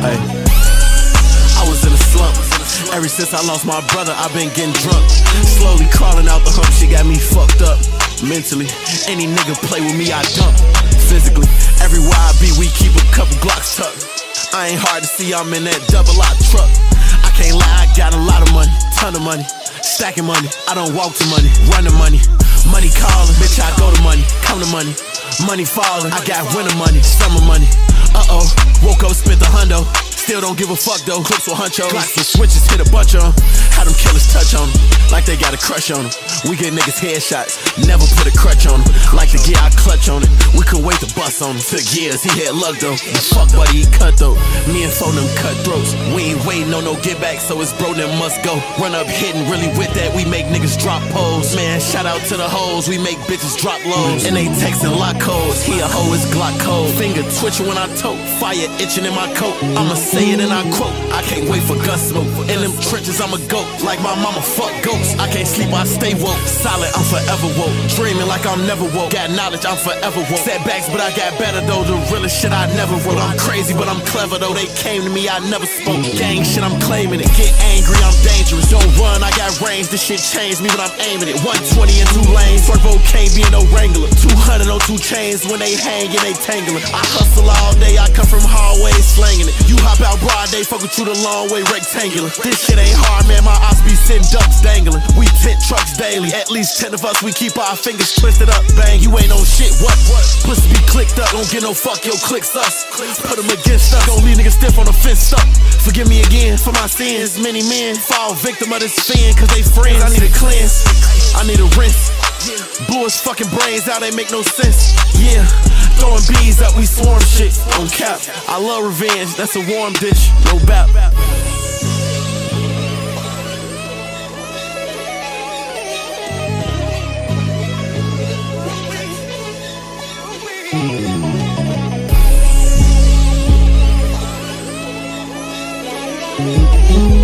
Hey, I was in a slump. Ever since I lost my brother, I've been getting drunk. Slowly crawling out the hump, shit got me fucked up. Mentally, any nigga play with me, I dump. Physically, everywhere I be, we keep a couple Glocks tucked. I ain't hard to see, I'm in that double-lot truck. I can't lie, I got a lot of money, ton of money. Stacking money, I don't walk to money, run to money. Money calling, bitch, I go to money, come to money. Money falling, I got winter money, summer money. Woke up, spent the hundo. Still don't give a fuck though, clips with hunchos. Glocks and switches, hit a bunch on 'em. How them killers touch on 'em, like they got a crush on 'em. We get niggas headshots, never put a crutch on 'em. Like the gear, I clutch on it. We couldn't wait to bust on him. Took years, he had luck though. The fuck buddy, he cut though. Me and phone them cutthroats. We ain't waiting on no get back, so it's bro them must go. Run up hitting, really with that, we make niggas drop poles. Man, shout out to the hoes, we make bitches drop lows. And they texting lock codes, he a hoe, is Glock cold. Finger twitching when I tote, fire itching in my coat. I'ma say it and I quote, I can't wait for gun smoke. In them trenches I'm a goat, like my mama fuck ghosts. I can't sleep, I stay woke. Solid, I'm forever woke. Dreaming like I'm never woke. Got knowledge, I'm forever woke. Setbacks, but I got better though. The realest shit I never wrote. I'm crazy, but I'm clever though. They came to me, I never spoke. Gang shit, I'm claiming it. Get angry, I'm dangerous. Don't run, I got range. This shit changed me when I'm aiming it. 120 in 2 lanes. Turbo can't be no Wrangler. 200 on 2 chains. When they hang and they tangling. I hustle all day, I come from hallways slanging it. You hop out broad day, fuck with you the long way rectangular. This shit ain't hard, man. My ops be sitting ducks dangling. We 10 trucks daily. At least 10 of us, we keep our fingers twisted up. Bang, you ain't on shit, what? Pussy be clicked up. Don't get no fuck, yo, clicks us. Put them against us. Gon' leave niggas stiff on the fence stuck. Forgive me again for my sins. Many men fall victim of this fin, cause they friends. I need a cleanse, I need a rinse. Blew his fucking brains out, they make no sense. Yeah, throwing bees up, we swarm shit. On cap, I love revenge, that's a warm dish. No bap. Mm-hmm.